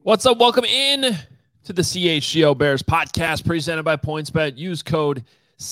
What's up? Welcome in to the CHGO Bears podcast presented by PointsBet. Use code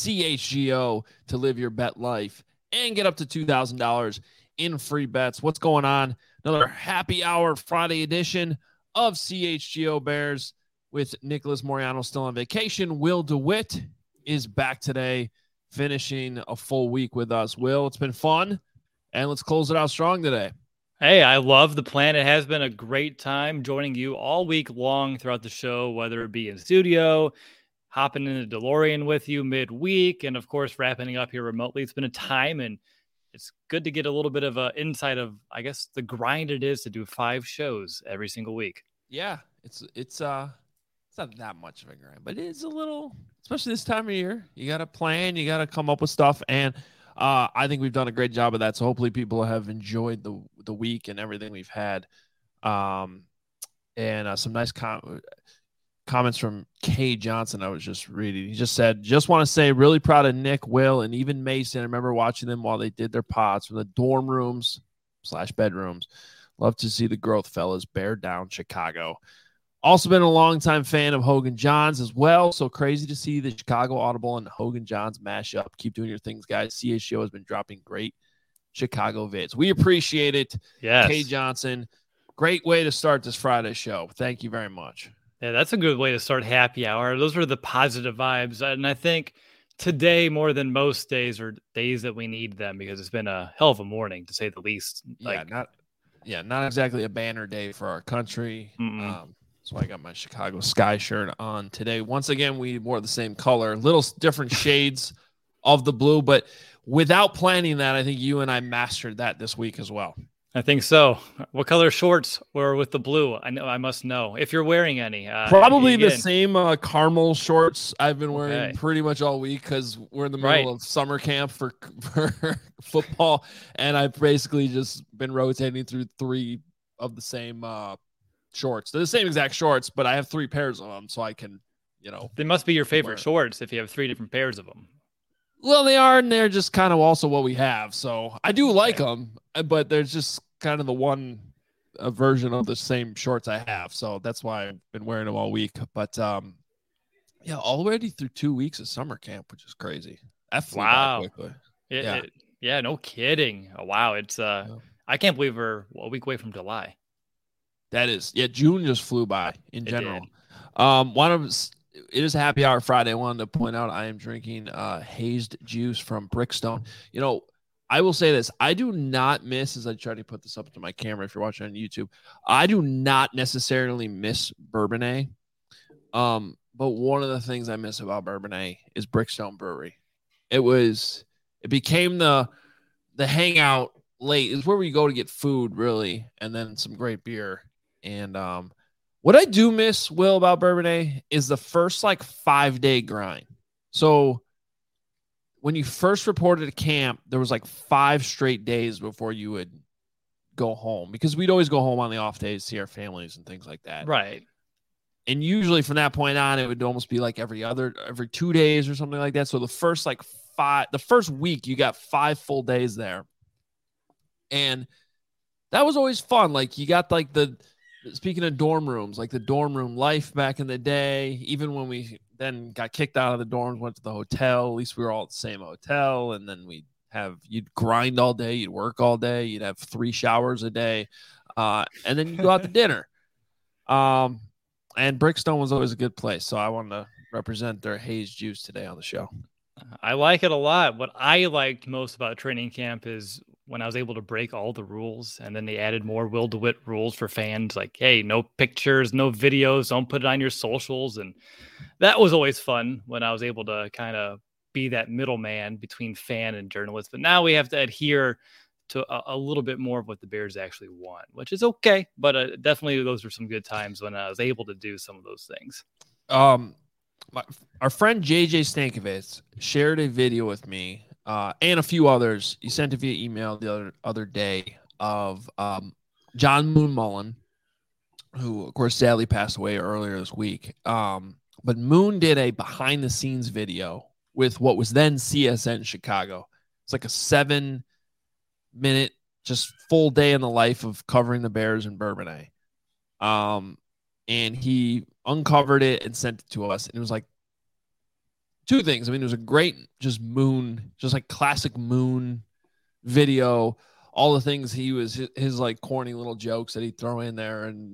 CHGO to live your bet life and get up to $2,000 in free bets. What's going on? Another happy hour Friday edition of CHGO Bears with Nicholas Moriano still on vacation. Will DeWitt is back today, finishing a full week with us. Will, it's been fun, and let's close it out strong today. Hey, I love the plan. It has been a great time joining you all week long throughout the show, whether it be in studio, hopping in the DeLorean with you midweek, and of course, wrapping up here remotely. It's been a time, and it's good to get a little bit of an insight of, I guess, the grind it is to do 5 shows every single week. Yeah, it's not that much of a grind, but it is a little, especially this time of year. You got to plan, you got to come up with stuff, and I think we've done a great job of that. So hopefully people have enjoyed the week and everything we've had. And some nice comments from Kay Johnson I was just reading. He just said, just want to say really proud of Nick, Will, and even Mason. I remember watching them while they did their pods from the dorm rooms / bedrooms. Love to see the growth, fellas. Bear down, Chicago. Also been a longtime fan of Hogan Johns as well. So crazy to see the Chicago Audible and Hogan Johns mash up. Keep doing your things, guys. CHGO has been dropping great Chicago vids. We appreciate it. Yes. Kay Johnson, great way to start this Friday show. Thank you very much. Yeah, that's a good way to start happy hour. Those were the positive vibes. And I think today, more than most days, are days that we need them because it's been a hell of a morning, to say the least. Not exactly a banner day for our country. That's why I got my Chicago Sky shirt on today. Once again, we wore the same color, little different shades of the blue, but without planning that, I think you and I mastered that this week as well. I think so. What color shorts were with the blue? I must know if you're wearing any. Probably the same caramel shorts I've been wearing pretty much all week because we're in the middle of summer camp for football, and I've basically just been rotating through 3 of the same shorts. They're the same exact shorts, but I have 3 pairs of them, so I can, They must be your favorite shorts if you have 3 different pairs of them. Well, they are, and they're just kind of also what we have. So I do like them, but there's just kind of the one version of the same shorts I have. So that's why I've been wearing them all week. But already through 2 weeks of summer camp, which is crazy. That flew by quickly. No kidding. Oh, wow. It's I can't believe we're a week away from July. That is, June just flew by in general. It is a happy hour Friday. I wanted to point out I am drinking hazed juice from Brickstone. I will say this. I do not miss, as I try to put this up to my camera if you're watching on YouTube, I do not necessarily miss Bourbonnais. But one of the things I miss about Bourbonnais is Brickstone Brewery. It became the hangout late. It's where we go to get food, really, and then some great beer. And what I do miss, Will, about Bourbonnais is the first 5-day grind. So when you first reported to camp, there was 5 straight days before you would go home because we'd always go home on the off days, see our families and things like that. Right. And usually from that point on, it would almost be every 2 days or something like that. So the first the first week you got 5 full days there. And that was always fun. You got speaking of dorm rooms, the dorm room life back in the day, even when we then got kicked out of the dorms, went to the hotel, at least we were all at the same hotel. And then you'd grind all day, you'd work all day, you'd have 3 showers a day. And then you'd go out to dinner. And Brickstone was always a good place. So I wanted to represent their haze juice today on the show. I like it a lot. What I liked most about training camp is when I was able to break all the rules, and then they added more Will DeWitt rules for fans, hey, no pictures, no videos, don't put it on your socials. And that was always fun when I was able to kind of be that middleman between fan and journalist. But now we have to adhere to a little bit more of what the Bears actually want, which is okay. But definitely those were some good times when I was able to do some of those things. Our friend JJ Stankovitz shared a video with me and a few others. He sent it via email the other day of John Moon Mullen, who, of course, sadly passed away earlier this week. But Moon did a behind-the-scenes video with what was then CSN Chicago. It's a 7-minute, just full day in the life of covering the Bears in Bourbonnais. and he uncovered it and sent it to us. And it was like two things. I mean, it was a great just like classic Moon video. All the things his like corny little jokes that he'd throw in there. And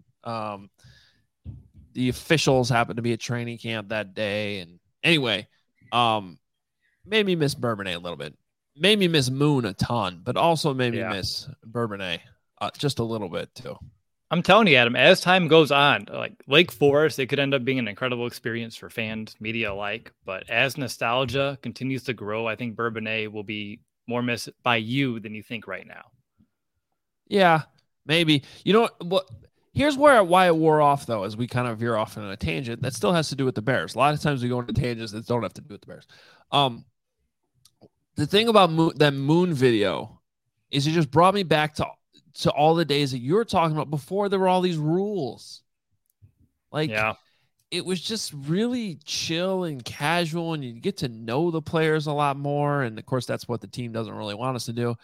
the officials happened to be at training camp that day. And anyway, made me miss Bourbonnais a little bit. Made me miss Moon a ton, but also made me miss Bourbonnais just a little bit too. I'm telling you, Adam, as time goes on, like Lake Forest, it could end up being an incredible experience for fans, media alike. But as nostalgia continues to grow, I think Bourbonnais will be more missed by you than you think right now. Yeah, maybe. You know what? Here's why it wore off, though, as we kind of veer off on a tangent. That still has to do with the Bears. A lot of times we go into tangents that don't have to do with the Bears. The thing about that Moon video is it just brought me back to all the days that you were talking about before there were all these rules. Like, it was just really chill and casual, and you get to know the players a lot more. And of course, that's what the team doesn't really want us to do.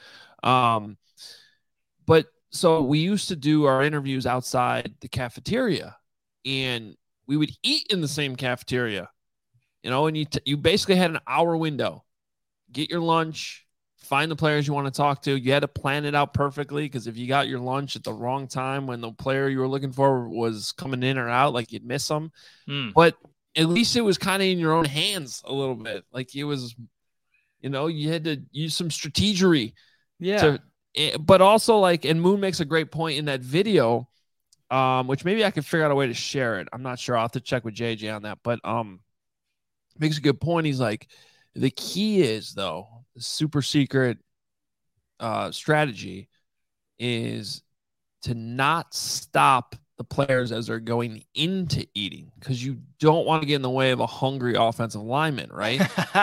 But so we used to do our interviews outside the cafeteria, and we would eat in the same cafeteria, and you basically had an hour window. Get your lunch, find the players you want to talk to. You had to plan it out perfectly, because if you got your lunch at the wrong time when the player you were looking for was coming in or out, like you'd miss them. But at least it was kind of in your own hands a little bit. Like it was, you had to use some strategery. Yeah. But also and Moon makes a great point in that video, which maybe I could figure out a way to share it. I'm not sure. I'll have to check with JJ on that. But makes a good point. He's like, the key is, though, the super secret strategy is to not stop the players as they're going into eating, because you don't want to get in the way of a hungry offensive lineman, right?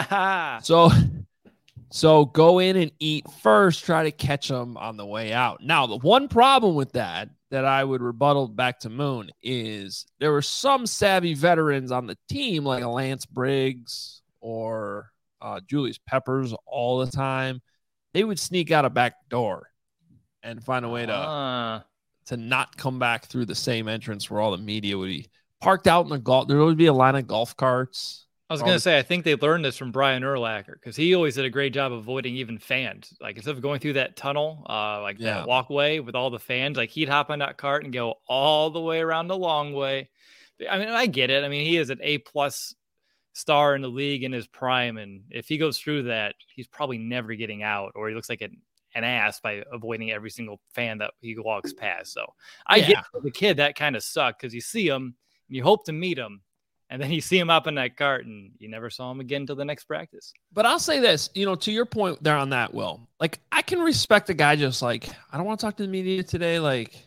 So go in and eat first, try to catch them on the way out. Now, the one problem with that I would rebuttal back to Moon is there were some savvy veterans on the team, like a Lance Briggs or Julius Peppers all the time. They would sneak out a back door and find a way to not come back through the same entrance where all the media would be parked out in the golf. There would be a line of golf carts. I was going to say, I think they learned this from Brian Urlacher, because he always did a great job avoiding even fans. Like, instead of going through that tunnel, that walkway with all the fans, like he'd hop on that cart and go all the way around the long way. I mean, I get it. I mean, he is an A-plus star in the league in his prime, and if he goes through that, he's probably never getting out, or he looks like an ass by avoiding every single fan that he walks past. So I get for the kid that kind of sucked, because you see him and you hope to meet him, and then you see him up in that cart and you never saw him again until the next practice. But I'll say this, to your point there on that, Will, like, I can respect a guy just like, I don't want to talk to the media today. Like,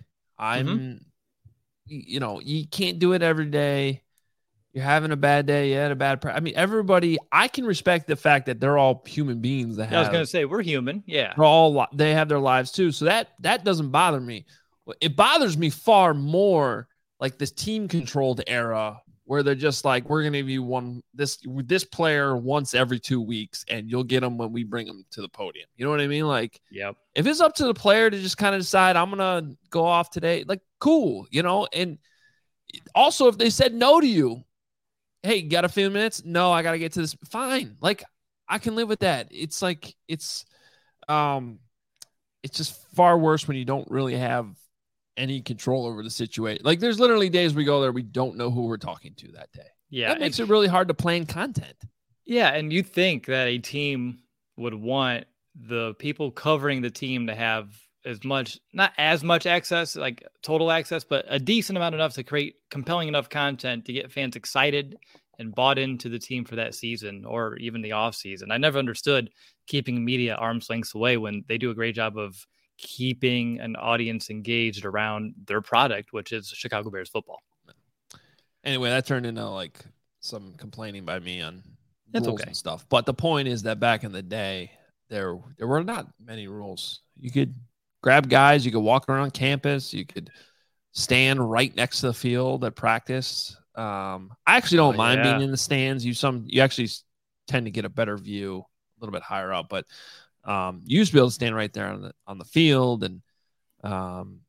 you can't do it every day. You're having a bad day. You had a bad everybody, I can respect the fact that they're all human beings. I was going to say, we're human. Yeah. They have their lives too. So that doesn't bother me. It bothers me far more like this team controlled era, where they're just like, we're going to give you this player once every 2 weeks, and you'll get them when we bring them to the podium. You know what I mean? Like, if it's up to the player to just kind of decide, I'm going to go off today, like, cool, and also if they said no to you, hey, you got a few minutes? No, I got to get to this. Fine. Like, I can live with that. It's like, it's just far worse when you don't really have any control over the situation. Like, there's literally days we go there, we don't know who we're talking to that day. Yeah. That makes it really hard to plan content. Yeah. And you think that a team would want the people covering the team to have not as much access, like total access, but a decent amount enough to create compelling enough content to get fans excited and bought into the team for that season, or even the off season. I never understood keeping media arm's length away when they do a great job of keeping an audience engaged around their product, which is Chicago Bears football. Anyway, that turned into like some complaining by me on rules and stuff. But the point is that back in the day, there were not many rules. You could grab guys, you could walk around campus, you could stand right next to the field at practice. I actually don't mind being in the stands. You actually tend to get a better view a little bit higher up, but you used to be able to stand right there on the field. And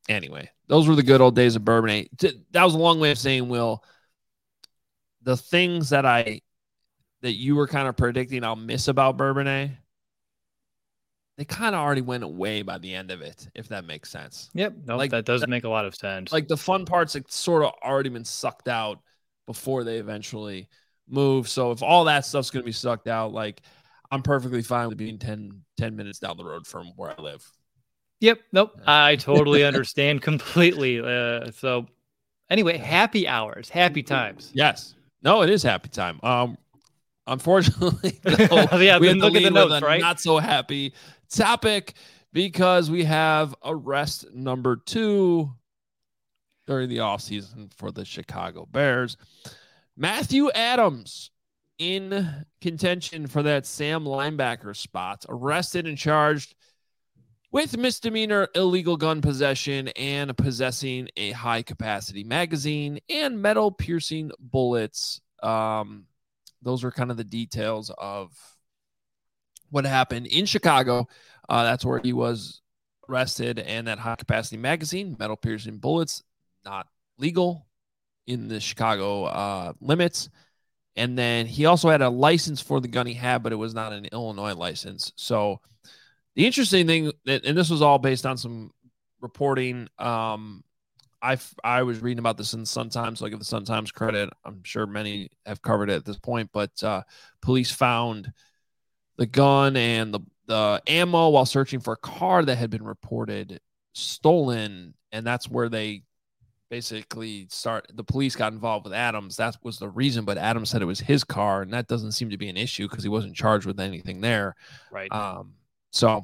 Anyway, those were the good old days of Bourbonnais. That was a long way of saying, Will, the things that you were kind of predicting I'll miss about Bourbonnais, they kind of already went away by the end of it, if that makes sense. Yep. No, like, that does make a lot of sense. Like the fun parts had sort of already been sucked out before they eventually move. So if all that stuff's going to be sucked out, like I'm perfectly fine with being 10 minutes down the road from where I live. Yep. Nope. I totally understand completely. So anyway, happy hours, happy times. Yes. No, it is happy time. Unfortunately, though, yeah, then look at the notes, right? Not so happy topic because we have arrest number 2 during the offseason for the Chicago Bears. Matthew Adams in contention for that Sam linebacker spot, arrested and charged with misdemeanor illegal gun possession and possessing a high-capacity magazine and metal-piercing bullets. Those are kind of the details of what happened in Chicago. That's where he was arrested, and that high-capacity magazine, metal-piercing bullets, not legal in the Chicago limits. And then he also had a license for the gun he had, but it was not an Illinois license. So the interesting thing, and this was all based on some reporting. I was reading about this in the Sun-Times, so I give the Sun-Times credit. I'm sure many have covered it at this point, but police found the gun and the ammo while searching for a car that had been reported stolen, and that's where they basically the police got involved with Adams. That was the reason, but Adams said it was his car, and that doesn't seem to be an issue because he wasn't charged with anything there. Right. So,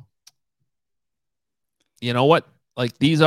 you know what? Like it's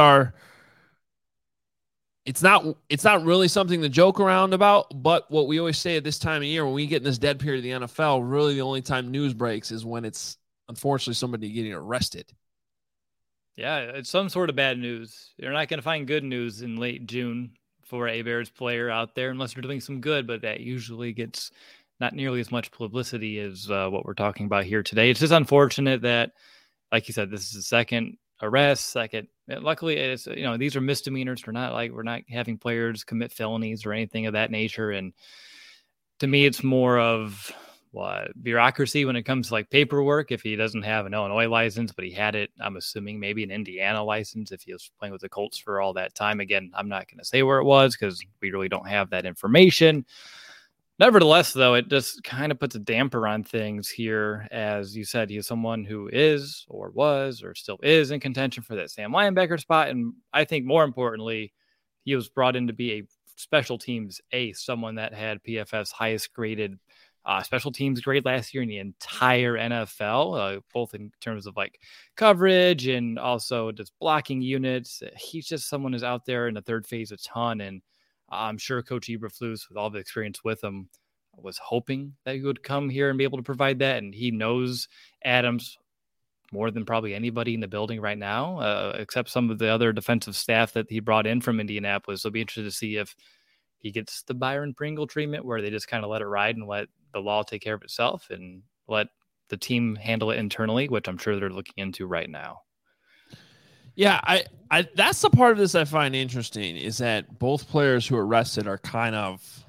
not really something to joke around about, but what we always say at this time of year, when we get in this dead period of the NFL, really the only time news breaks is when it's unfortunately somebody getting arrested. Yeah, it's some sort of bad news. You're not going to find good news in late June for a Bears player out there unless you're doing some good, but that usually gets not nearly as much publicity as what we're talking about here today. It's just unfortunate that, like you said, this is the second arrest. Luckily, it's these are misdemeanors. We're not having players commit felonies or anything of that nature. And to me, it's more of bureaucracy when it comes to like paperwork. If he doesn't have an Illinois license, but he had it, I'm assuming maybe an Indiana license if he was playing with the Colts for all that time. Again, I'm not going to say where it was because we really don't have that information. Nevertheless, though, it just kind of puts a damper on things here. As you said, he is someone who is or was or still is in contention for that Sam linebacker spot. And I think more importantly, he was brought in to be a special teams ace, someone that had PFF's highest graded special teams grade last year in the entire NFL, both in terms of like coverage and also just blocking units. He's just someone who's out there in the third phase a ton. And I'm sure Coach Eberflus, with all the experience with him, was hoping that he would come here and be able to provide that. And he knows Adams more than probably anybody in the building right now, except some of the other defensive staff that he brought in from Indianapolis. So it'll be interested to see if he gets the Byron Pringle treatment where they just kind of let it ride and let the law take care of itself and let the team handle it internally, which I'm sure they're looking into right now. Yeah, I that's the part of this I find interesting is that both players who are arrested are kind of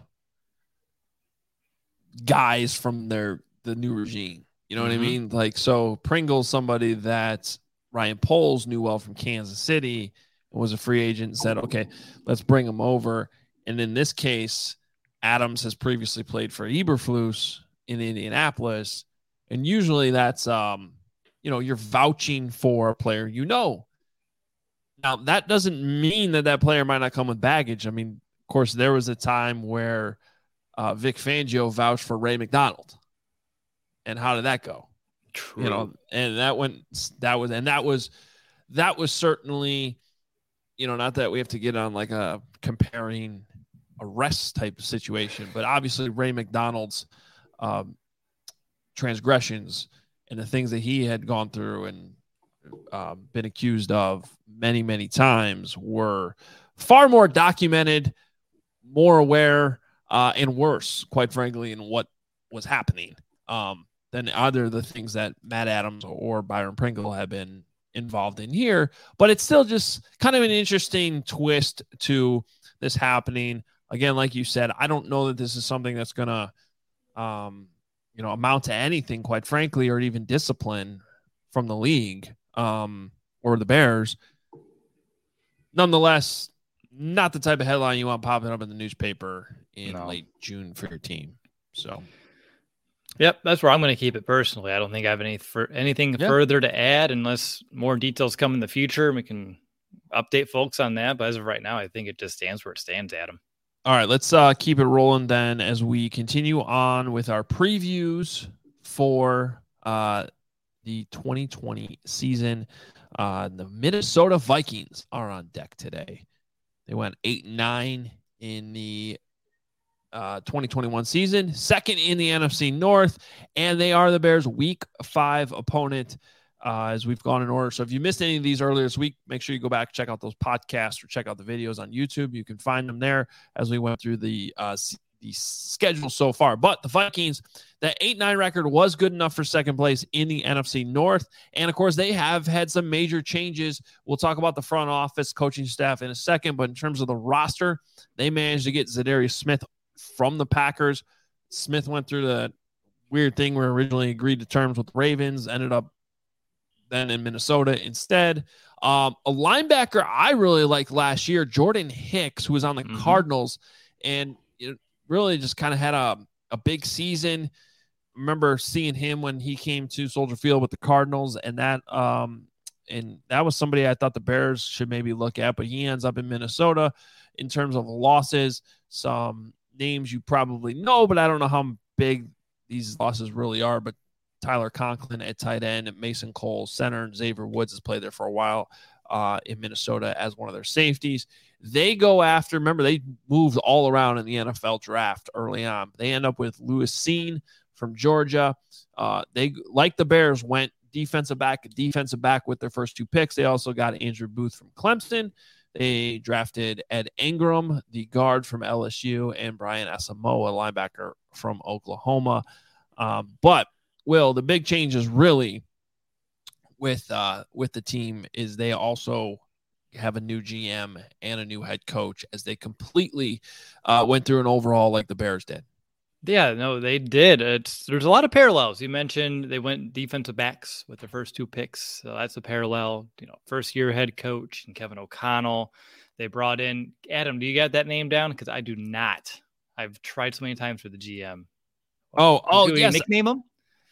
guys from the new regime. You know what I mean? Like, so Pringle's somebody that Ryan Poles knew well from Kansas City and was a free agent and said, okay, let's bring him over. And in this case, Adams has previously played for Eberflus in Indianapolis. And usually that's, you're vouching for a player you know. Now, that doesn't mean that player might not come with baggage. I mean, of course, there was a time where Vic Fangio vouched for Ray McDonald. And how did that go? True. And that was certainly, not that we have to get on like a comparing arrest type of situation, but obviously Ray McDonald's transgressions and the things that he had gone through and been accused of many, many times were far more documented, more aware, and worse, quite frankly, in what was happening than either the things that Matt Adams or Byron Pringle have been involved in here, but it's still just kind of an interesting twist to this happening. Again, like you said, I don't know that this is something that's going to, amount to anything, quite frankly, or even discipline from the league or the Bears. Nonetheless, not the type of headline you want popping up in the newspaper in late June for your team. So, yep, that's where I'm going to keep it personally. I don't think I have anything further to add unless more details come in the future. We can update folks on that. But as of right now, I think it just stands where it stands, Adam. All right, let's keep it rolling then as we continue on with our previews for the 2020 season. The Minnesota Vikings are on deck today. They went 8-9 in the 2021 season, second in the NFC North, and they are the Bears' Week 5 opponent as we've gone in order. So if you missed any of these earlier this week, make sure you go back, check out those podcasts or check out the videos on YouTube. You can find them there as we went through the schedule so far. But the Vikings, that 8-9 record was good enough for second place in the NFC North. And of course, they have had some major changes. We'll talk about the front office coaching staff in a second, but in terms of the roster, they managed to get Zadarius Smith from the Packers. Smith went through the weird thing where originally agreed to terms with the Ravens, ended up then in Minnesota instead. A linebacker I really liked last year, Jordan Hicks, who was on the Cardinals, and really just kind of had a big season. Remember seeing him when he came to Soldier Field with the Cardinals, and that was somebody I thought the Bears should maybe look at, but he ends up in Minnesota. In terms of losses, some names you probably know, but I don't know how big these losses really are, but Tyler Conklin at tight end, Mason Cole center, and Xavier Woods has played there for a while in Minnesota as one of their safeties. They go after, remember, they moved all around in the NFL draft early on. They end up with Lewis Cine from Georgia. They, like the Bears, went defensive back with their first 2 picks. They also got Andrew Booth from Clemson. They drafted Ed Ingram, the guard from LSU, and Brian Asamoah, linebacker from Oklahoma. But Will, the big change is really with the team is they also have a new GM and a new head coach as they completely went through an overhaul like the Bears did. Yeah, no, they did. There's a lot of parallels. You mentioned they went defensive backs with their first 2 picks. So that's a parallel. First year head coach and Kevin O'Connell. They brought in Adam. Do you got that name down? Because I do not. I've tried so many times for the GM. Do yes. Nickname him?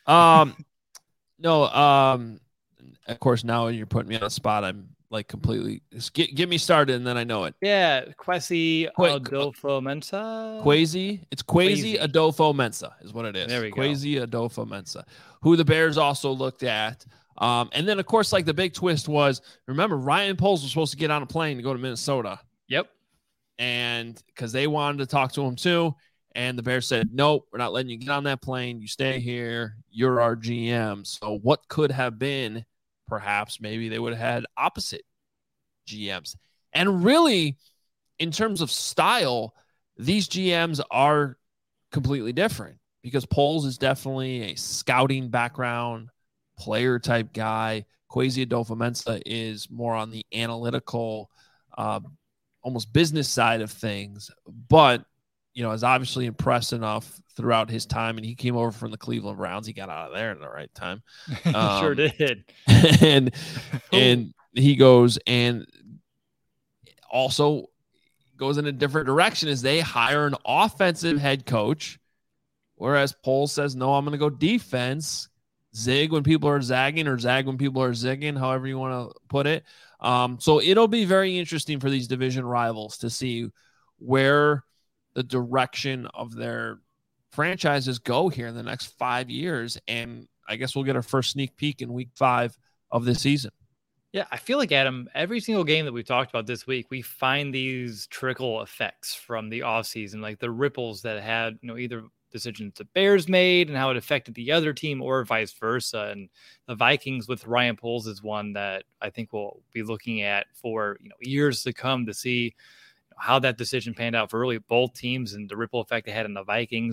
No. Of course, now you're putting me on the spot. I'm like completely get me started, and then I know it. Yeah, Kwesi Adofo-Mensah. It's Kwesi Adofo-Mensah is what it is. There we go. Kwesi Adofo-Mensah, who the Bears also looked at. And then, of course, like the big twist was, remember, Ryan Poles was supposed to get on a plane to go to Minnesota. Yep. And because they wanted to talk to him too. And the Bears said, nope, we're not letting you get on that plane. You stay here. You're our GM. So what could have been, perhaps, maybe they would have had opposite GMs. And really, in terms of style, these GMs are completely different because Poles is definitely a scouting background, player type guy. Kwesi Adofo-Mensah is more on the analytical, almost business side of things, but is obviously impressed enough throughout his time, and he came over from the Cleveland Browns. He got out of there at the right time. Sure did. And he goes and also goes in a different direction as they hire an offensive head coach, whereas Poles says, no, I'm going to go defense, zig when people are zagging or zag when people are zigging, however you want to put it. So it'll be very interesting for these division rivals to see where the direction of their franchises go here in the next 5 years. And I guess we'll get our first sneak peek in week 5 of this season. Yeah, I feel like, Adam, every single game that we've talked about this week, we find these trickle effects from the offseason, like the ripples that had, either decisions the Bears made and how it affected the other team or vice versa. And the Vikings with Ryan Poles is one that I think we'll be looking at for, years to come to see how that decision panned out for really both teams and the ripple effect it had in the Vikings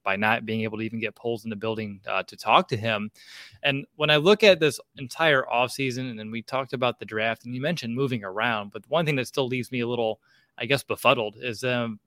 by not being able to even get polls in the building to talk to him. And when I look at this entire offseason, and then we talked about the draft, and you mentioned moving around, but one thing that still leaves me a little, I guess, befuddled is the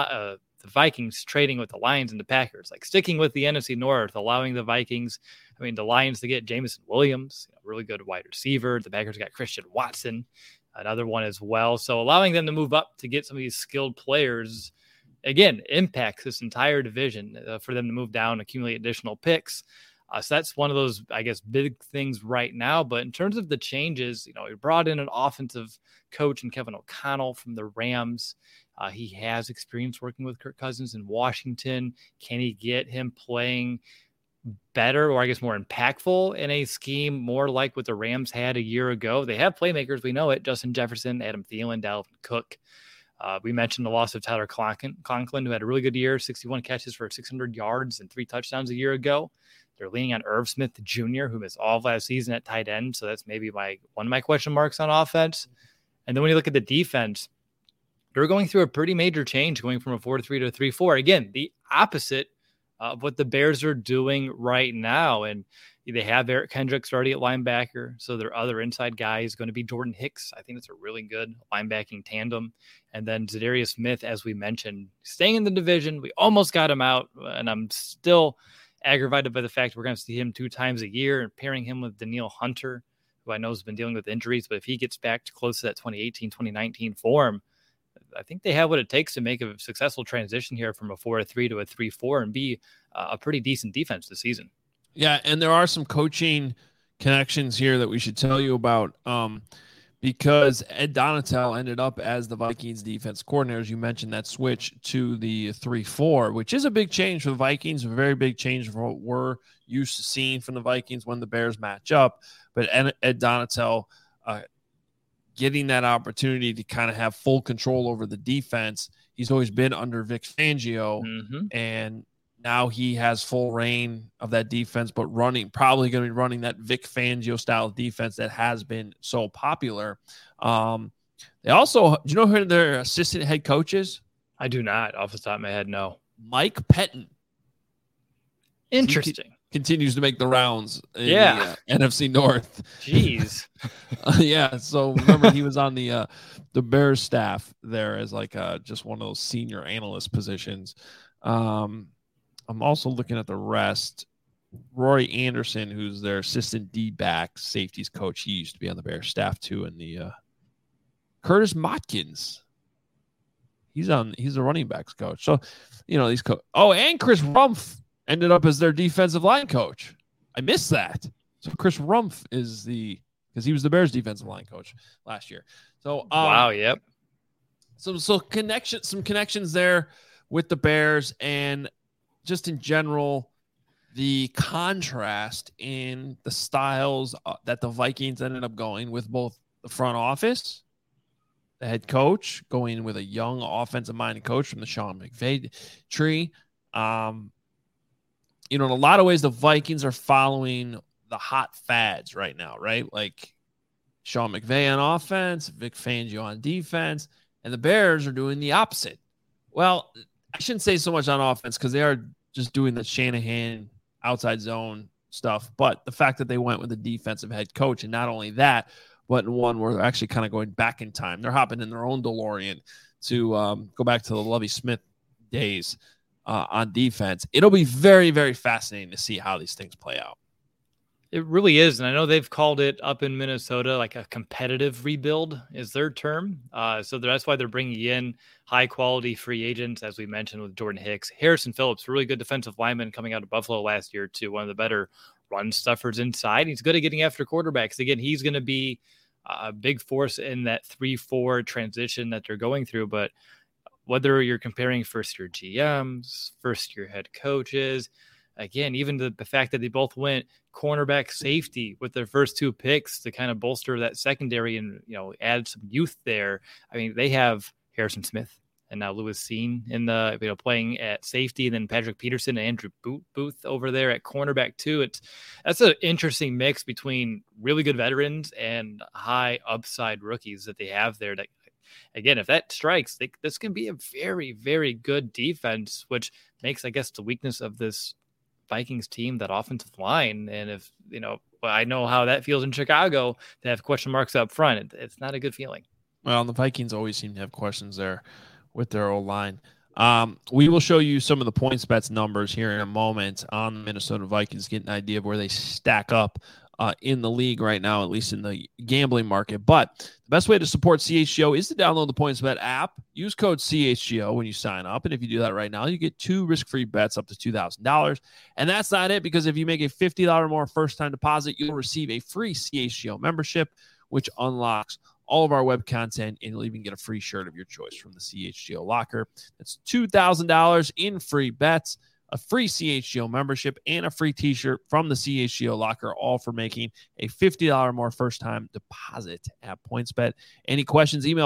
Vikings trading with the Lions and the Packers, like sticking with the NFC North, allowing the Lions to get Jameson Williams, really good wide receiver. The Packers got Christian Watson, another one as well. So allowing them to move up to get some of these skilled players, again, impacts this entire division for them to move down, accumulate additional picks. So that's one of those, I guess, big things right now. But in terms of the changes, we brought in an offensive coach in Kevin O'Connell from the Rams. He has experience working with Kirk Cousins in Washington. Can he get him playing better, or I guess more impactful in a scheme more like what the Rams had a year ago? They have playmakers. We know it. Justin Jefferson, Adam Thielen, Dalvin Cook. We mentioned the loss of Tyler Conklin, who had a really good year, 61 catches for 600 yards and 3 touchdowns a year ago. They're leaning on Irv Smith Jr., who missed all of last season at tight end. So that's maybe one of my question marks on offense. And then when you look at the defense, they're going through a pretty major change, going from a 4-3 to a 3-4. Again, the opposite of what the Bears are doing right now. And they have Eric Kendricks already at linebacker. So their other inside guy is going to be Jordan Hicks. I think that's a really good linebacking tandem. And then Zadarius Smith, as we mentioned, staying in the division. We almost got him out, and I'm still aggravated by the fact we're going to see him 2 times a year, and pairing him with Danielle Hunter, who I know has been dealing with injuries. But if he gets back to close to that 2018, 2019 form, I think they have what it takes to make a successful transition here from a 4-3 to a 3-4 and be a pretty decent defense this season. Yeah, and there are some coaching connections here that we should tell you about because Ed Donatel ended up as the Vikings defense coordinator. As you mentioned, that switch to the 3-4, which is a big change for the Vikings, a very big change from what we're used to seeing from the Vikings when the Bears match up. But Ed Donatel getting that opportunity to kind of have full control over the defense. He's always been under Vic Fangio, and now he has full reign of that defense, but probably going to be running that Vic Fangio style defense that has been so popular. They also, do you know who their assistant head coach is? I do not, off the top of my head, no. Mike Pettin. Interesting. Continues to make the rounds in the NFC North. Jeez. Yeah. So remember, he was on the Bears staff there as like just one of those senior analyst positions. I'm also looking at the rest. Rory Anderson, who's their assistant D-back safeties coach, he used to be on the Bears staff too. And the Curtis Motkins, he's the running backs coach. So these and Chris Rumpf ended up as their defensive line coach. I missed that. So Chris Rumpf is because he was the Bears defensive line coach last year. So wow, yep. So some connections there with the Bears, and just in general, the contrast in the styles that the Vikings ended up going with, both the front office, the head coach going with a young offensive-minded coach from the Sean McVay tree. In a lot of ways, the Vikings are following the hot fads right now, right? Like Sean McVay on offense, Vic Fangio on defense, and the Bears are doing the opposite. Well, I shouldn't say so much on offense because they are just doing the Shanahan outside zone stuff, but the fact that they went with a defensive head coach, and not only that, but in one where they're actually kind of going back in time. They're hopping in their own DeLorean to go back to the Lovie Smith days. On defense. It'll be very, very fascinating to see how these things play out. It really is. And I know they've called it up in Minnesota like a competitive rebuild is their term. So that's why they're bringing in high quality free agents, as we mentioned with Jordan Hicks. Harrison Phillips, really good defensive lineman coming out of Buffalo last year too, one of the better run stuffers inside. He's good at getting after quarterbacks. Again, he's going to be a big force in that 3-4 transition that they're going through. But whether you're comparing first-year GMs, first-year head coaches, again, even the fact that they both went cornerback safety with their first 2 picks to kind of bolster that secondary and, add some youth there. I mean, they have Harrison Smith and now Lewis Cine in the, playing at safety, and then Patrick Peterson and Andrew Booth over there at cornerback too. That's an interesting mix between really good veterans and high upside rookies that they have there that again, if that strikes, this can be a very, very good defense, which makes, I guess, the weakness of this Vikings team, that offensive line. And if, I know how that feels in Chicago to have question marks up front. It's not a good feeling. Well, the Vikings always seem to have questions there with their O-line. We will show you some of the PointsBet numbers here in a moment on the Minnesota Vikings, get an idea of where they stack up in the league right now, at least in the gambling market. But the best way to support CHGO is to download the PointsBet app. Use code CHGO when you sign up. And if you do that right now, you get 2 risk-free bets up to $2,000. And that's not it, because if you make a $50 or more first-time deposit, you'll receive a free CHGO membership, which unlocks all of our web content, and you'll even get a free shirt of your choice from the CHGO locker. That's $2,000 in free bets, a free CHGO membership, and a free t-shirt from the CHGO locker, all for making a $50 or more first-time deposit at PointsBet. Any questions, email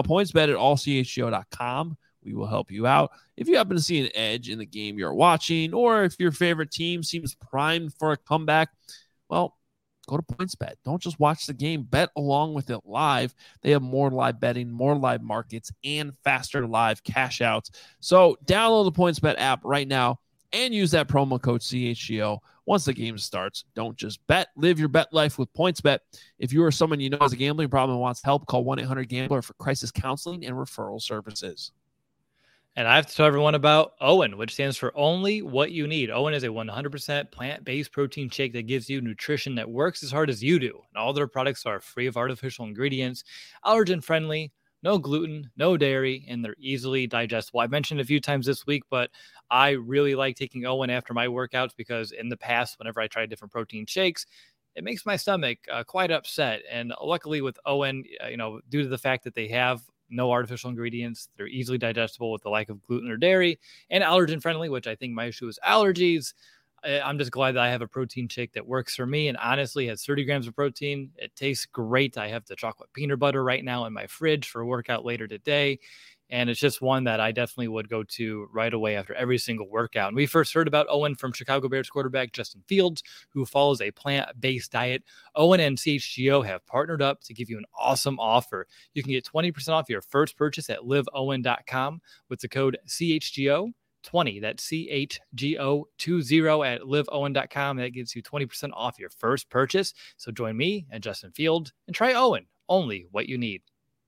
pointsbet@allchgo.com. We will help you out. If you happen to see an edge in the game you're watching, or if your favorite team seems primed for a comeback, well, go to PointsBet. Don't just watch the game. Bet along with it live. They have more live betting, more live markets, and faster live cash outs. So download the PointsBet app right now and use that promo code CHGO once the game starts. Don't just bet. Live your bet life with PointsBet. If you are someone you know has a gambling problem and wants help, call 1-800-GAMBLER for crisis counseling and referral services. And I have to tell everyone about OWYN, which stands for Only What You Need. OWYN is a 100% plant-based protein shake that gives you nutrition that works as hard as you do. And all their products are free of artificial ingredients, allergen-friendly, no gluten, no dairy, and they're easily digestible. I've mentioned a few times this week, but I really like taking OWYN after my workouts, because in the past, whenever I tried different protein shakes, it makes my stomach quite upset. And luckily with OWYN, due to the fact that they have no artificial ingredients, they're easily digestible with the lack of gluten or dairy, and allergen friendly, which I think my issue is allergies. I'm just glad that I have a protein shake that works for me, and honestly has 30 grams of protein. It tastes great. I have the chocolate peanut butter right now in my fridge for a workout later today. And it's just one that I definitely would go to right away after every single workout. And we first heard about OWYN from Chicago Bears quarterback Justin Fields, who follows a plant-based diet. OWYN and CHGO have partnered up to give you an awesome offer. You can get 20% off your first purchase at liveowyn.com with the code CHGO20. That's CHGO20 at liveowyn.com. That gives you 20% off your first purchase. So join me and Justin Fields and try OWYN. Only what you need.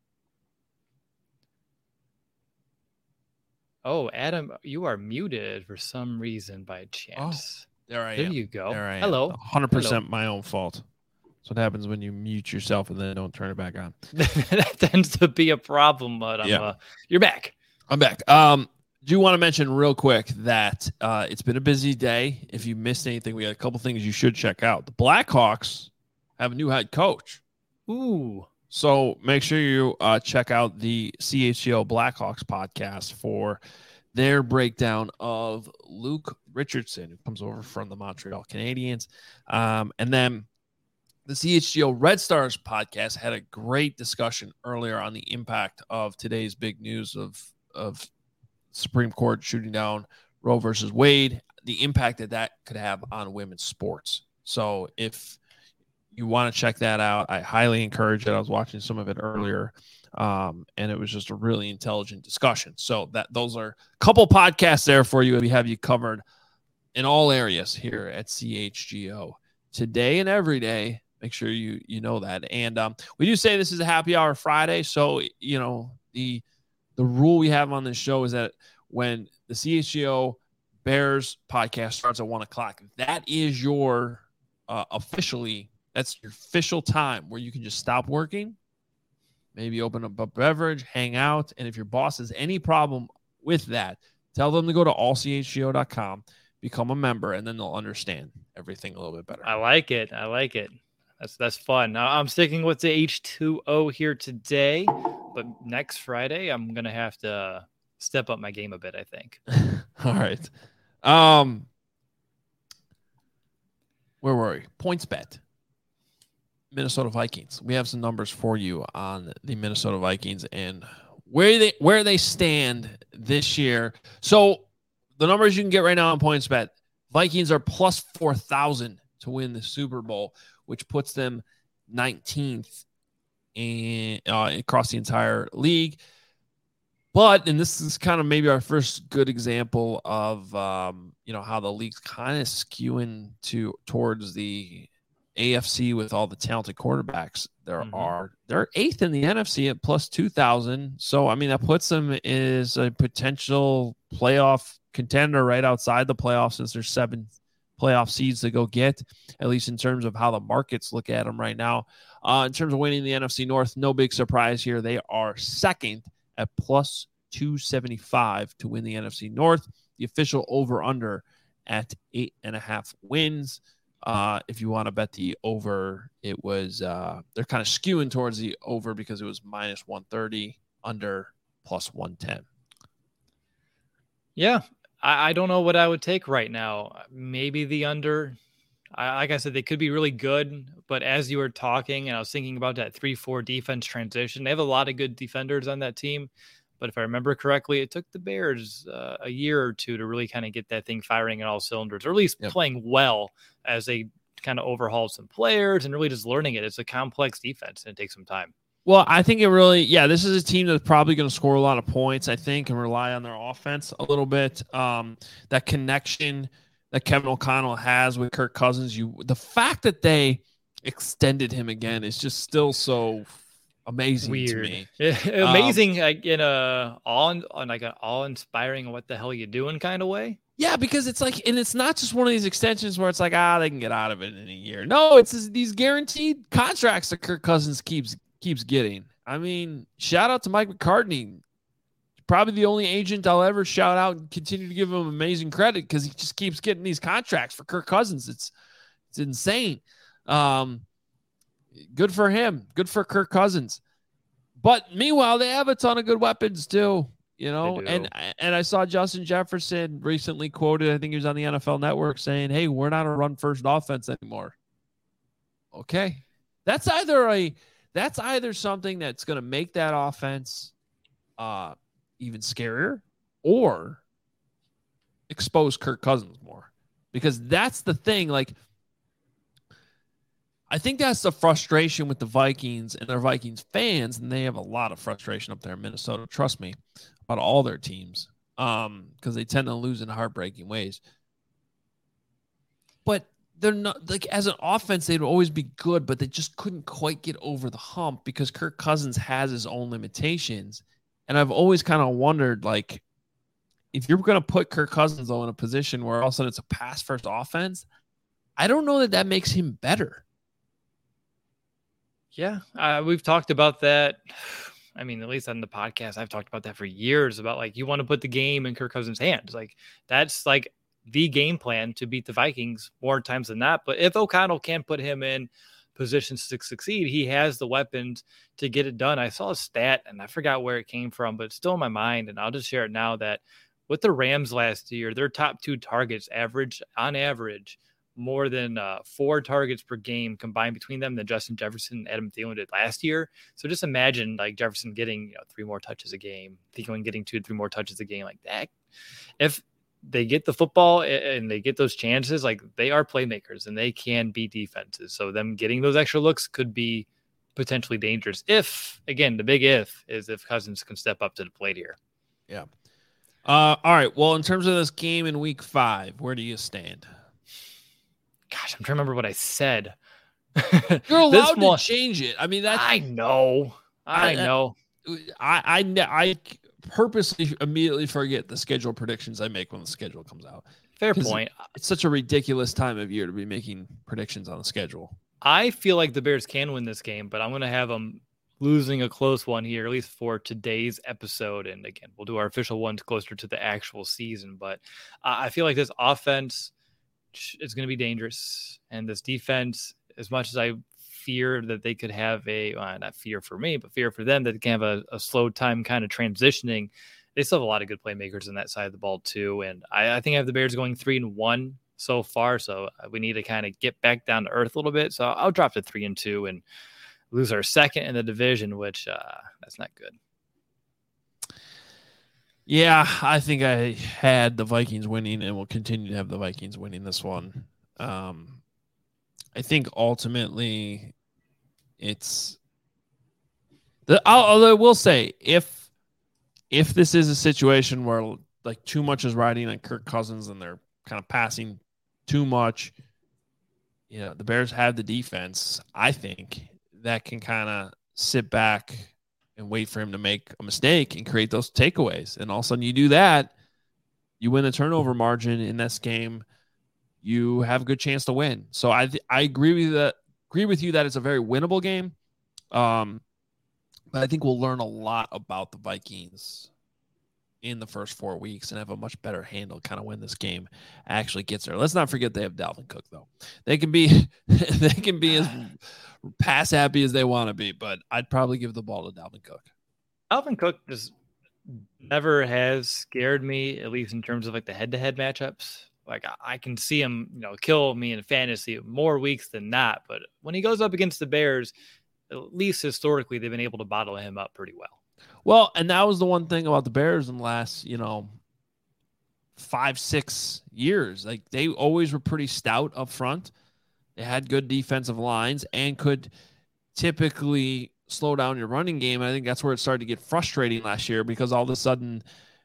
Oh, Adam, you are muted for some reason by chance. Oh, there am. You go. There I am. Hello. 100% my own fault. That's what happens when you mute yourself and then don't turn it back on. That tends to be a problem, but you're back. I'm back. Do want to mention real quick that it's been a busy day. If you missed anything, we got a couple things you should check out. The Blackhawks have a new head coach. Ooh. So make sure you check out the CHGO Blackhawks podcast for their breakdown of Luke Richardson, who comes over from the Montreal Canadiens. And then the CHGO Red Stars podcast had a great discussion earlier on the impact of today's big news of Supreme Court shooting down Roe versus Wade, the impact that could have on women's sports. So if you want to check that out, I highly encourage it. I was watching some of it earlier, and it was just a really intelligent discussion. So those are a couple podcasts there for you. We have you covered in all areas here at CHGO today and every day. Make sure you know that. And we do say this is a happy hour Friday. So, the rule we have on this show is that when the CHGO Bears podcast starts at 1:00, that is your that's your official time where you can just stop working, maybe open up a beverage, hang out. And if your boss has any problem with that, tell them to go to allchgo.com, become a member, and then they'll understand everything a little bit better. I like it. That's fun. Now, I'm sticking with the H2O here today, but next Friday, I'm going to have to step up my game a bit, I think. All right. Where were we? PointsBet. Minnesota Vikings. We have some numbers for you on the Minnesota Vikings and where they stand this year. So the numbers you can get right now on PointsBet, Vikings are plus 4,000 to win the Super Bowl, which puts them 19th across the entire league. But, and this is kind of maybe our first good example of, how the league's kind of skewing towards the AFC with all the talented quarterbacks there are. They're 8th in the NFC at plus 2,000. So, I mean, that puts them as a potential playoff contender right outside the playoffs, since there's 7 playoff seeds to go get, at least in terms of how the markets look at them right now. In terms of winning the NFC North, no big surprise here. They are second at plus 275 to win the NFC North. The official over-under at 8.5 wins. If you want to bet the over, it was they're kind of skewing towards the over because it was minus 130, under plus 110. Yeah, I don't know what I would take right now. Maybe the under. Like I said, they could be really good, but as you were talking and I was thinking about that 3-4 defense transition, they have a lot of good defenders on that team. But if I remember correctly, it took the Bears a year or two to really kind of get that thing firing on all cylinders, or at least playing well as they kind of overhauled some players and really just learning it. It's a complex defense and it takes some time. Well, I think it really, this is a team that's probably going to score a lot of points, I think, and rely on their offense a little bit. That connection that Kevin O'Connell has with Kirk Cousins, the fact that they extended him again is just still so amazing. Weird. To me. Amazing, like in an awe-inspiring what the hell you doing kind of way. Yeah, because it's like, and it's not just one of these extensions where it's like, they can get out of it in a year. No, it's these guaranteed contracts that Kirk Cousins keeps getting. I mean, shout out to Mike McCartney. Probably the only agent I'll ever shout out and continue to give him amazing credit, because he just keeps getting these contracts for Kirk Cousins. It's insane. Good for him. Good for Kirk Cousins. But meanwhile, they have a ton of good weapons too, and I saw Justin Jefferson recently quoted, I think he was on the NFL Network, saying, "Hey, we're not a run first offense anymore." Okay. That's either something that's going to make that offense even scarier, or expose Kirk Cousins more, because that's the thing. Like, I think that's the frustration with the Vikings and their Vikings fans, and they have a lot of frustration up there in Minnesota, trust me, about all their teams, because they tend to lose in heartbreaking ways. But they're not, like, as an offense, they'd always be good, but they just couldn't quite get over the hump because Kirk Cousins has his own limitations. And I've always kind of wondered, like, if you're going to put Kirk Cousins, though, in a position where all of a sudden it's a pass-first offense, I don't know that makes him better. Yeah, we've talked about that. I mean, at least on the podcast, I've talked about that for years, about, like, you want to put the game in Kirk Cousins' hands. Like, that's, like, the game plan to beat the Vikings more times than not. But if O'Connell can't put him in positions to succeed, he has the weapons to get it done. I saw a stat, and I forgot where it came from, but it's still in my mind, and I'll just share it now, that with the Rams last year, their top 2 targets on average, more than 4 targets per game combined between them than Justin Jefferson and Adam Thielen did last year. So just imagine, like, Jefferson getting 3 more touches a game, Thielen getting 2 to 3 more touches a game like that. If they get the football and they get those chances, like, they are playmakers and they can beat defenses. So them getting those extra looks could be potentially dangerous. If, again, the big if is if Cousins can step up to the plate here. Yeah. All right. Well, in terms of this game in week 5, where do you stand? Gosh, I'm trying to remember what I said. You're allowed to change it. I mean, I know. I purposely immediately forget the schedule predictions I make when the schedule comes out. Fair point. It's such a ridiculous time of year to be making predictions on the schedule. I feel like the Bears can win this game, but I'm going to have them losing a close one here, at least for today's episode. And again, we'll do our official ones closer to the actual season. But I feel like this offense is going to be dangerous. And this defense, as much as I fear that they could have not fear for me, but fear for them, that they can have a slow time kind of transitioning. They still have a lot of good playmakers on that side of the ball too. And I think I have the Bears going 3-1 so far. So we need to kind of get back down to earth a little bit. So I'll drop to 3-2 and lose our second in the division, which that's not good. Yeah, I think I had the Vikings winning and will continue to have the Vikings winning this one. I think ultimately although I will say, if if this is a situation where like too much is riding on Kirk Cousins and they're kind of passing too much, the Bears have the defense, I think, that can kind of sit back and wait for him to make a mistake and create those takeaways. And all of a sudden you do that, you win the turnover margin in this game, you have a good chance to win. So I agree with you that it's a very winnable game. But I think we'll learn a lot about the Vikings in the first 4 weeks and have a much better handle kind of when this game actually gets there. Let's not forget they have Dalvin Cook though. They can be as pass happy as they want to be, but I'd probably give the ball to Dalvin Cook. Dalvin Cook just never has scared me, at least in terms of like the head-to-head matchups. Like I can see him, kill me in fantasy more weeks than not. But when he goes up against the Bears, at least historically, they've been able to bottle him up pretty well. Well, and that was the one thing about the Bears in the last, 5-6 years. Like they always were pretty stout up front. They had good defensive lines and could typically slow down your running game. And I think that's where it started to get frustrating last year because all of a sudden,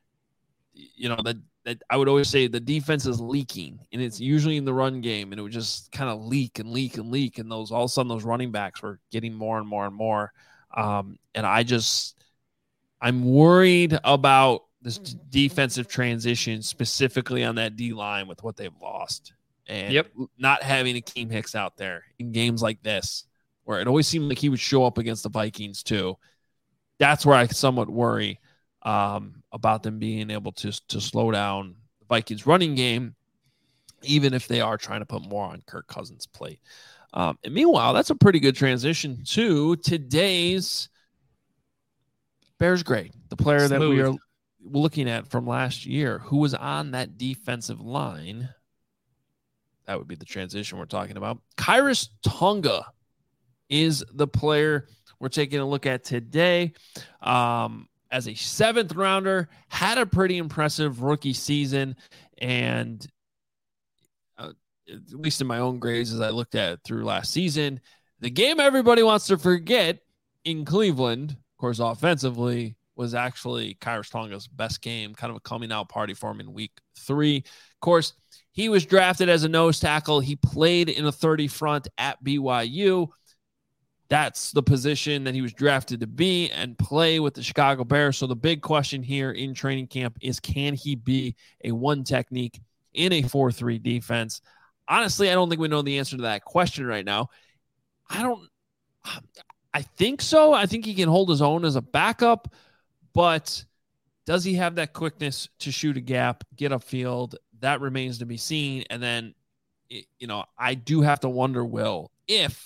that I would always say the defense is leaking, and it's usually in the run game, and it would just kind of leak. And those all of a sudden those running backs were getting more and more and more. And I'm worried about this defensive transition, specifically on that D line with what they've lost, and not having Akeem Hicks out there in games like this, where it always seemed like he would show up against the Vikings too. That's where I somewhat worry about them being able to slow down the Vikings running game, even if they are trying to put more on Kirk Cousins' plate. And meanwhile, that's a pretty good transition to today's Bears grade, the player that we are looking at from last year, who was on that defensive line. That would be the transition we're talking about. Khyiris Tonga is the player we're taking a look at today. As a 7th rounder, had a pretty impressive rookie season. And at least in my own grades, as I looked at it through last season, the game everybody wants to forget in Cleveland, of course, offensively, was actually Khyiris Tonga's best game, kind of a coming out party for him in week 3. Of course, he was drafted as a nose tackle. He played in a 30 front at BYU. That's the position that he was drafted to be and play with the Chicago Bears. So the big question here in training camp is, can he be a one technique in a 4-3 defense? Honestly, I don't think we know the answer to that question right now. I think so. I think he can hold his own as a backup, but does he have that quickness to shoot a gap, get upfield? That remains to be seen. And then, I do have to wonder, if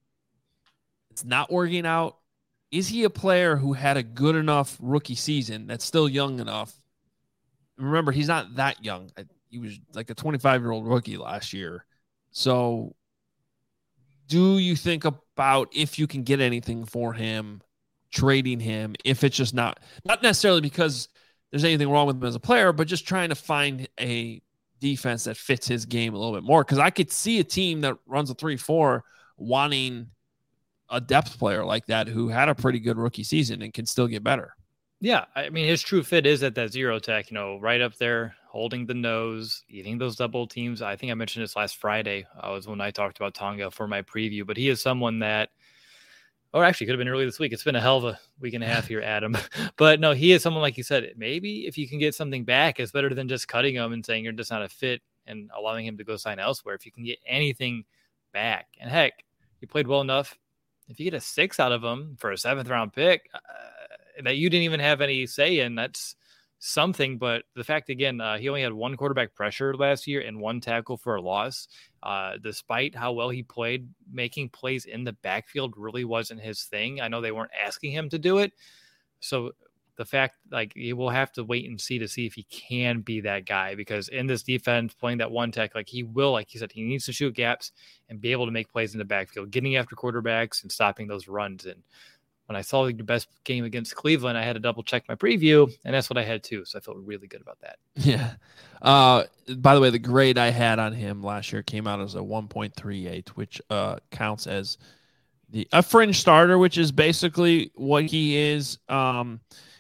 it's not working out, is he a player who had a good enough rookie season that's still young enough? Remember, he's not that young. He was like a 25-year-old rookie last year. So do you think about if you can get anything for him, trading him, if it's just not necessarily because there's anything wrong with him as a player, but just trying to find a defense that fits his game a little bit more? Because I could see a team that runs a 3-4 wanting a depth player like that who had a pretty good rookie season and can still get better. Yeah. I mean, his true fit is at that zero tech, right up there, holding the nose, eating those double teams. I think I mentioned this last Friday was when I talked about Tonga for my preview, but he is someone that, or actually could have been early this week. It's been a hell of a week and a half here, Adam. But no, he is someone, like you said, maybe if you can get something back, it's better than just cutting him and saying you're just not a fit and allowing him to go sign elsewhere. If you can get anything back, and heck, he played well enough. If you get a 6 out of him for a 7th round pick that you didn't even have any say in, that's something. But the fact, again, he only had 1 quarterback pressure last year and 1 tackle for a loss. Despite how well he played, making plays in the backfield really wasn't his thing. I know they weren't asking him to do it. So the fact, like, you will have to wait and see to see if he can be that guy, because in this defense, playing that one tech, like he will, like you said, he needs to shoot gaps and be able to make plays in the backfield, getting after quarterbacks and stopping those runs. And when I saw the best game against Cleveland, I had to double check my preview, and that's what I had too. So I felt really good about that. Yeah. By the way, the grade I had on him last year came out as a 1.38, which counts as a fringe starter, which is basically what he is.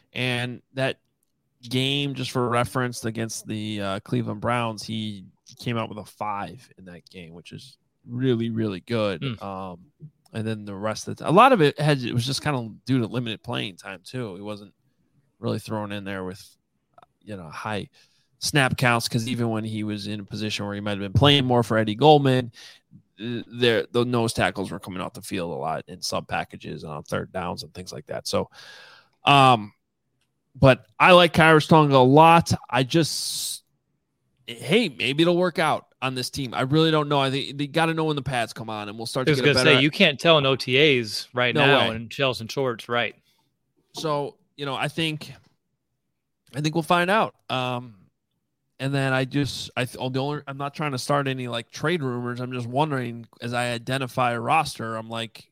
And that game, just for reference, against the Cleveland Browns, he came out with a 5 in that game, which is really, really good. And then the rest of a lot of it was just kind of due to limited playing time too. He wasn't really thrown in there with, high snap counts, because even when he was in a position where he might have been playing more for Eddie Goldman, the nose tackles were coming off the field a lot in sub packages and on third downs and things like that. So, but I like Khyiris Tonga a lot. Maybe it'll work out on this team. I really don't know. I think they got to know when the pads come on, and we'll start to get better. You can't tell in OTAs now in shells and shorts, right? So, I think we'll find out. And then I'm not trying to start any like trade rumors. I'm just wondering, as I identify a roster, I'm like,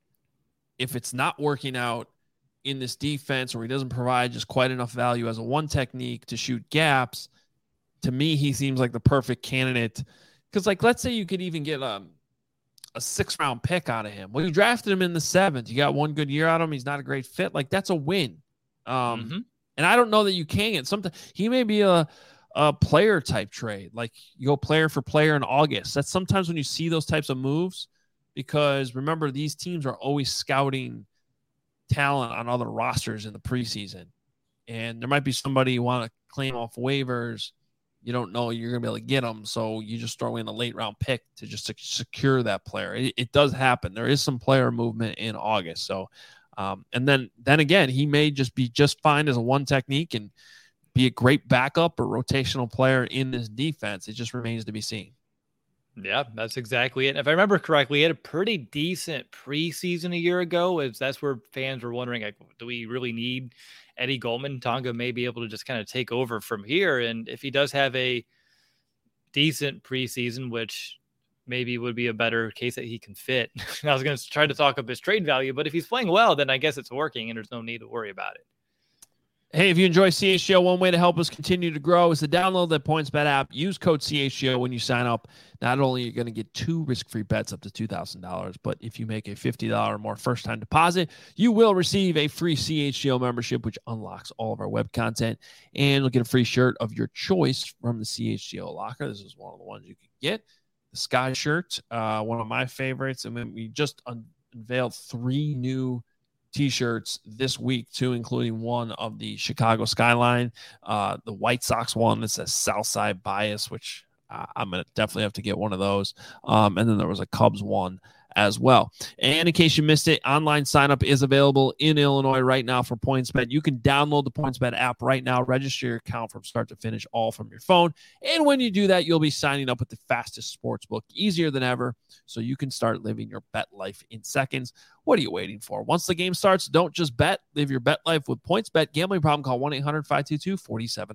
if it's not working out in this defense, or he doesn't provide just quite enough value as a one technique to shoot gaps, to me, he seems like the perfect candidate. Because, like, let's say you could even get a 6th-round pick out of him. Well, you drafted him in the 7th. You got one good year out of him. He's not a great fit. Like, that's a win. And I don't know that you can get something. He may be a player type trade. Like, you go player for player in August. That's sometimes when you see those types of moves, because remember, these teams are always scouting talent on other rosters in the preseason. And there might be somebody you want to claim off waivers. You don't know you're going to be able to get them, so you just throw in a late-round pick to just secure that player. It does happen. There is some player movement in August. So, and then again, he may just be just fine as a one technique and be a great backup or rotational player in this defense. It just remains to be seen. Yeah, that's exactly it. If I remember correctly, he had a pretty decent preseason a year ago. That's where fans were wondering, like, do we really need Eddie Goldman? Tonga may be able to just kind of take over from here. And if he does have a decent preseason, which maybe would be a better case that he can fit. I was going to try to talk up his trade value, but if he's playing well, then I guess it's working and there's no need to worry about it. Hey, if you enjoy CHGO, one way to help us continue to grow is to download the PointsBet app. Use code CHGO when you sign up. Not only are you going to get 2 risk-free bets up to $2,000, but if you make a $50 or more first-time deposit, you will receive a free CHGO membership, which unlocks all of our web content, and you'll get a free shirt of your choice from the CHGO locker. This is one of the ones you can get. The Sky shirt, one of my favorites. And then we just unveiled 3 new T-shirts this week too, including one of the Chicago Skyline, the White Sox one that says Southside Bias, which I'm gonna definitely have to get one of those. And then there was a Cubs one as well. And in case you missed it, online sign up is available in Illinois right now for PointsBet. You can download the PointsBet app right now, register your account from start to finish, all from your phone. And when you do that, you'll be signing up with the fastest sports book, easier than ever, so you can start living your bet life in seconds. What are you waiting for? Once the game starts, don't just bet. Live your bet life with PointsBet. Gambling problem, call 1-800-522-4700.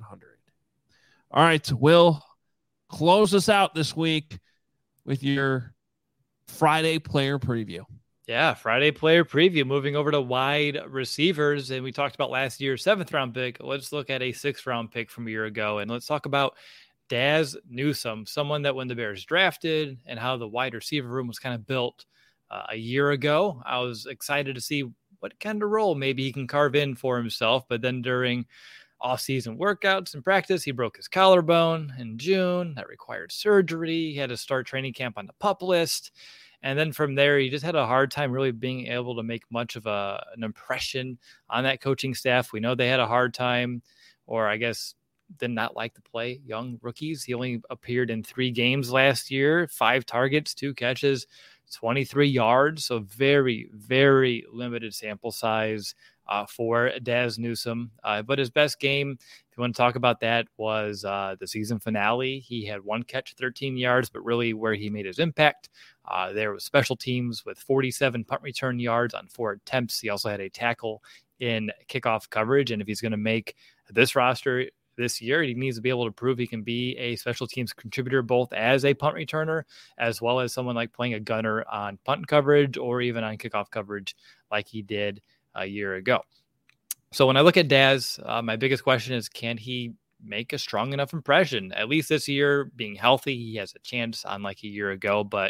All right, Will, close us out this week with your Friday player preview. Yeah, Friday player preview. Moving over to wide receivers, and we talked about last year's 7th-round pick. Let's look at a 6th-round pick from a year ago, and let's talk about Dazz Newsome, someone that when the Bears drafted and how the wide receiver room was kind of built a year ago. I was excited to see what kind of role maybe he can carve in for himself, but then during off-season workouts and practice, he broke his collarbone in June. That required surgery. He had to start training camp on the PUP list. And then from there, he just had a hard time really being able to make much of an impression on that coaching staff. We know they had a hard time, or I guess did not like to play young rookies. He only appeared in 3 games last year, 5 targets, 2 catches, 23 yards. So very, very limited sample size for Dazz Newsome. But his best game, if you want to talk about that, was the season finale. He had 1 catch, 13 yards, but really where he made his impact, there was special teams with 47 punt return yards on 4 attempts. He also had a tackle in kickoff coverage. And if he's going to make this roster this year, he needs to be able to prove he can be a special teams contributor, both as a punt returner, as well as someone like playing a gunner on punt coverage or even on kickoff coverage like he did a year ago. So when I look at Dazz, my biggest question is, can he make a strong enough impression? At least this year, being healthy, he has a chance, unlike a year ago, but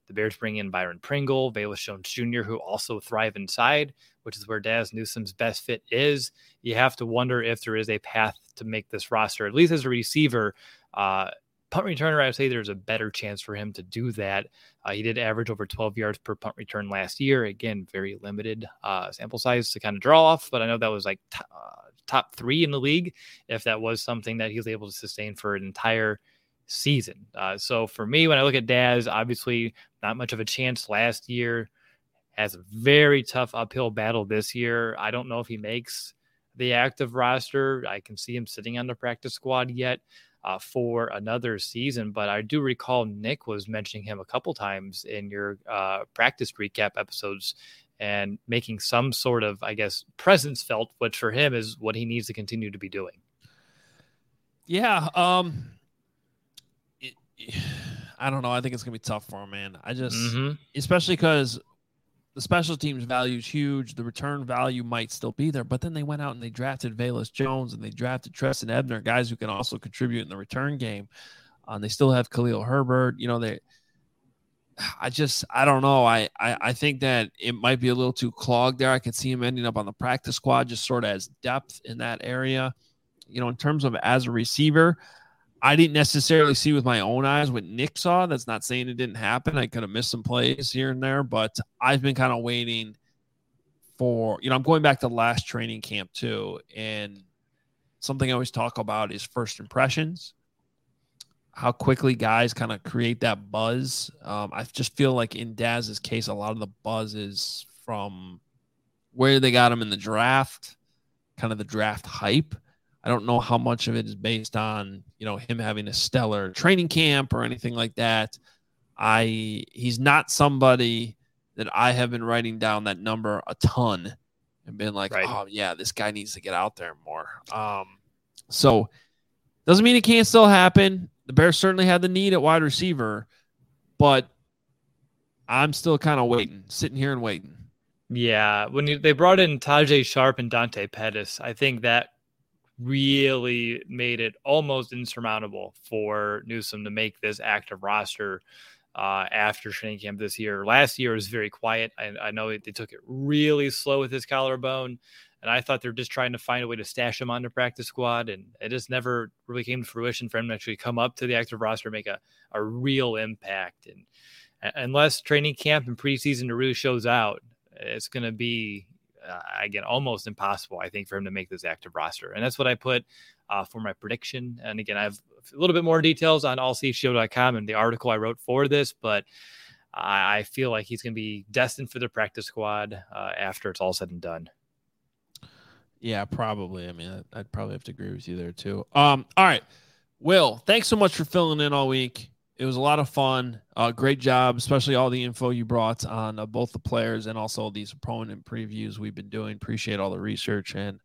The Bears bring in Byron Pringle, Velus Jones Jr., who also thrive inside, which is where Dazz Newsome's best fit is. You have to wonder if there is a path to make this roster, at least as a receiver. Punt returner, I would say there's a better chance for him to do that. He did average over 12 yards per punt return last year. Again, very limited sample size to kind of draw off, but I know that was like top 3 in the league if that was something that he was able to sustain for an entire season. So for me, when I look at Dazz, obviously not much of a chance last year. Has a very tough uphill battle this year. I don't know if he makes the active roster. I can see him sitting on the practice squad yet for another season, but I do recall Nick was mentioning him a couple times in your practice recap episodes and making some sort of, I guess, presence felt, which for him is what he needs to continue to be doing. Yeah. I don't know. I think it's going to be tough for him, man. I just, especially because the special teams value is huge. The return value might still be there, but then they went out and they drafted Velus Jones and they drafted Treston Ebner, guys who can also contribute in the return game. They still have Khalil Herbert. You know, I don't know. I think that it might be a little too clogged there. I could see him ending up on the practice squad, just sort of as depth in that area. You know, in terms of as a receiver, I didn't necessarily see with my own eyes what Nick saw. That's not saying it didn't happen. I could have missed some plays here and there, but I've been kind of waiting for, I'm going back to last training camp too. And something I always talk about is first impressions, how quickly guys kind of create that buzz. I just feel like in Dazz's case, a lot of the buzz is from where they got him in the draft, kind of the draft hype. I don't know how much of it is based on, him having a stellar training camp or anything like that. He's not somebody that I have been writing down that number a ton and been like, right. Oh yeah, this guy needs to get out there more. So doesn't mean it can't still happen. The Bears certainly had the need at wide receiver, but I'm still kind of sitting here and waiting. Yeah. When they brought in Tajae Sharpe and Dante Pettis, I think that really made it almost insurmountable for Newsome to make this active roster after training camp this year. Last year was very quiet. I know they took it really slow with his collarbone, and I thought they were just trying to find a way to stash him on the practice squad, and it just never really came to fruition for him to actually come up to the active roster, make a real impact. And unless training camp and preseason really shows out, it's going to be again, almost impossible, I think, for him to make this active roster. And that's what I put for my prediction. And again, I have a little bit more details on allchgo.com and the article I wrote for this, but I feel like he's going to be destined for the practice squad after it's all said and done. Yeah, probably. I mean, I'd probably have to agree with you there too. All right, Will, thanks so much for filling in all week. It was a lot of fun. Great job, especially all the info you brought on both the players and also these opponent previews we've been doing. Appreciate all the research. And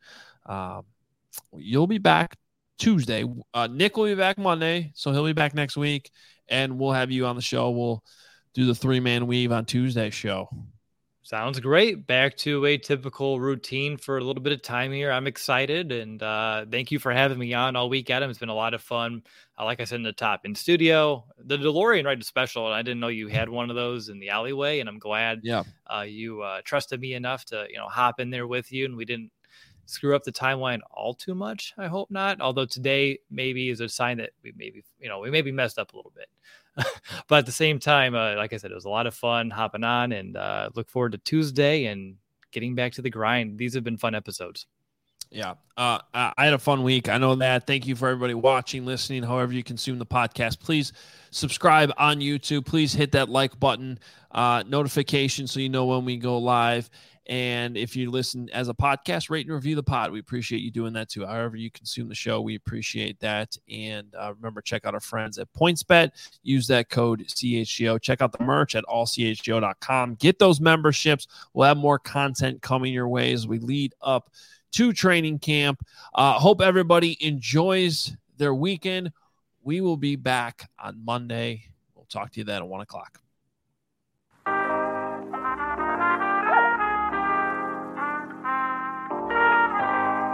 you'll be back Tuesday. Nick will be back Monday, so he'll be back next week. And we'll have you on the show. We'll do the 3-man weave on Tuesday's show. Sounds great. Back to a typical routine for a little bit of time here. I'm excited, and thank you for having me on all week, Adam. It's been a lot of fun. Like I said in the top, in studio, the DeLorean ride is special, and I didn't know you had one of those in the alleyway, and I'm glad you trusted me enough to hop in there with you, and we didn't screw up the timeline all too much. I hope not, although today maybe is a sign that we maybe messed up a little bit. But at the same time, like I said, it was a lot of fun hopping on, and look forward to Tuesday and getting back to the grind. These have been fun episodes. Yeah. I had a fun week. I know that. Thank you for everybody watching, listening, however you consume the podcast. Please subscribe on YouTube. Please hit that like button, notification so you know when we go live. And if you listen as a podcast, rate and review the pod. We appreciate you doing that too. However you consume the show, we appreciate that. And remember, check out our friends at PointsBet. Use that code CHGO. Check out the merch at allchgo.com. Get those memberships. We'll have more content coming your way as we lead up to training camp. Hope everybody enjoys their weekend. We will be back on Monday. We'll talk to you then at 1:00.